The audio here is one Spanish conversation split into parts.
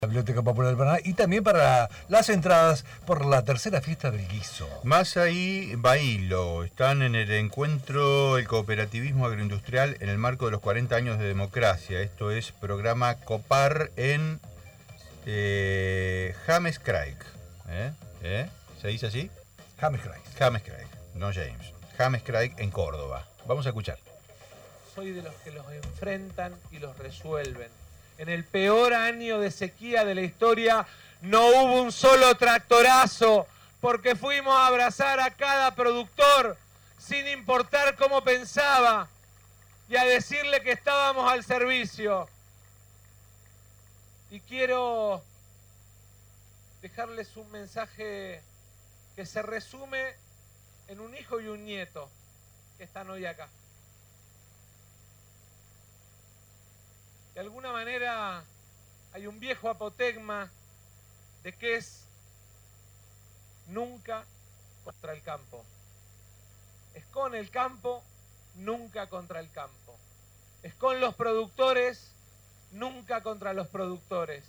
La Biblioteca Popular del Paraná y también para las entradas por la tercera fiesta del guiso. Massa y Bailo están en el encuentro El Cooperativismo Agroindustrial en el marco de los 40 años de democracia. Esto es programa COPAR en James Craig. ¿Se dice así? James Craig. James Craig, no James. James Craig en Córdoba. Vamos a escuchar. Soy de los que los enfrentan y los resuelven. En el peor año de sequía de la historia no hubo un solo tractorazo porque fuimos a abrazar a cada productor sin importar cómo pensaba y a decirle que estábamos al servicio. Y quiero dejarles un mensaje que se resume en un hijo y un nieto que están hoy acá. De alguna manera hay un viejo apotegma de que es nunca contra el campo. Es con el campo, nunca contra el campo. Es con los productores, nunca contra los productores.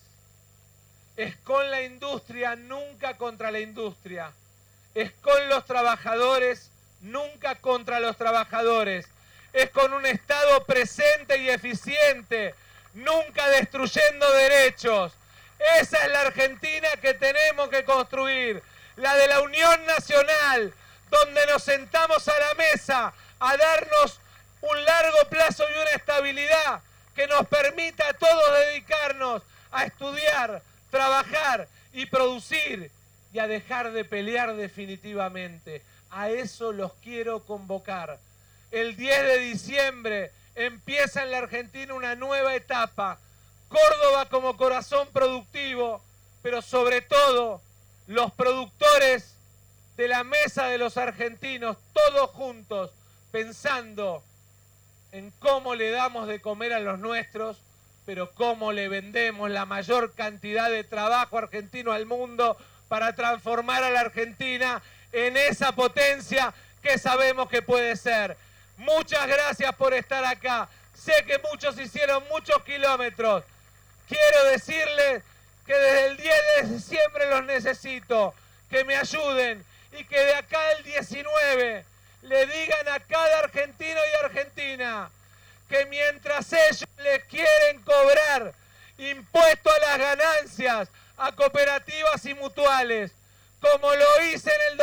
Es con la industria, nunca contra la industria. Es con los trabajadores, nunca contra los trabajadores. Es con un Estado presente y eficiente, nunca destruyendo derechos. Esa es la Argentina que tenemos que construir, la de la Unión Nacional, donde nos sentamos a la mesa a darnos un largo plazo y una estabilidad que nos permita a todos dedicarnos a estudiar, trabajar y producir y a dejar de pelear definitivamente. A eso los quiero convocar. El 10 de diciembre empieza en la Argentina una nueva etapa. Córdoba como corazón productivo, pero sobre todo los productores de la mesa de los argentinos, todos juntos, pensando en cómo le damos de comer a los nuestros, pero cómo le vendemos la mayor cantidad de trabajo argentino al mundo para transformar a la Argentina en esa potencia que sabemos que puede ser. Muchas gracias por estar acá. Sé que muchos hicieron muchos kilómetros. Quiero decirles que desde el 10 de diciembre los necesito, que me ayuden y que de acá al 19 le digan a cada argentino y argentina que mientras ellos les quieren cobrar impuesto a las ganancias a cooperativas y mutuales, como lo hice en el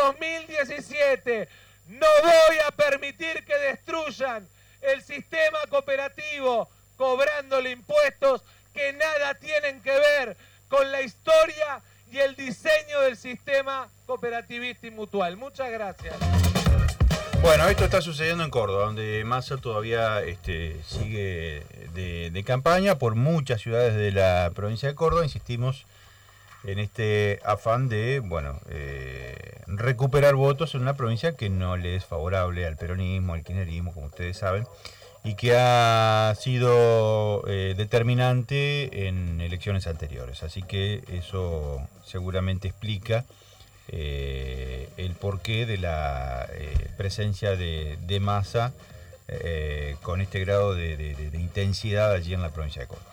2017, no voy a permitir que destruyan el sistema cooperativo cobrándole impuestos que nada tienen que ver con la historia y el diseño del sistema cooperativista y mutual. Muchas gracias. Bueno, esto está sucediendo en Córdoba, donde Massa todavía sigue de campaña por muchas ciudades de la provincia de Córdoba. Insistimos en este afán de, recuperar votos en una provincia que no le es favorable al peronismo, al kirchnerismo, como ustedes saben, y que ha sido determinante en elecciones anteriores. Así que eso seguramente explica el porqué de la presencia de Massa con este grado de intensidad allí en la provincia de Córdoba.